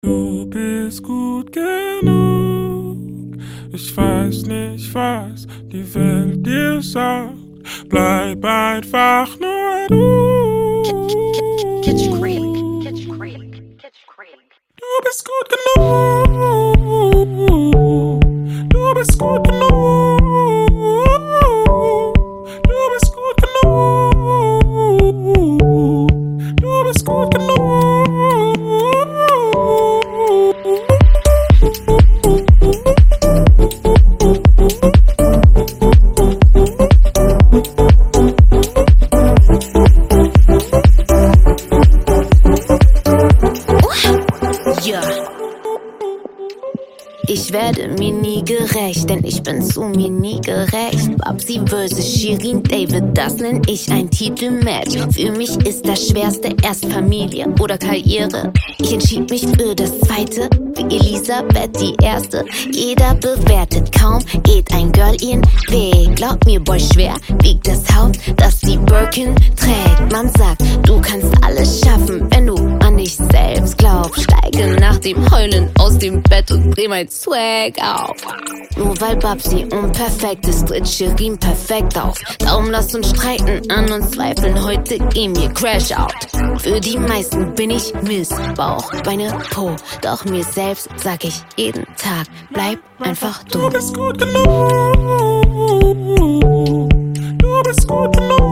Du bist gut genug. Ich weiß nicht, was die Welt dir sagt. Bleib einfach nur du. Du bist gut genug. Du bist gut genug. Du bist gut genug. Du bist gut genug. Ich werde mir nie gerecht, denn ich bin zu mir nie gerecht. Babsi vs. Shirin David, das nenn ich ein Titelmatch. Für mich ist das Schwerste erst Familie oder Karriere. Ich entschied mich für das Zweite, wie Elisabeth die Erste. Jeder bewertet, kaum geht ein Girl ihren Weg. Glaub mir, boy, schwer wiegt das Haupt, das die Birkin trägt. Man sagt, du kannst alles schaffen, wenn du an dich selbst glaubst. Steige nach dem Heulen aus dem Bett und dreh mein Swag auf. Nur weil Babsi unperfekt ist, tritt Shirin perfekt auf. Darum lasst uns streiten, an uns zweifeln, heute gehen wir Crash out. Für die meisten bin ich Missbauch, Beine, Po. Doch mir selbst sag ich jeden Tag, bleib einfach du. Du bist gut genug. Du bist gut genug.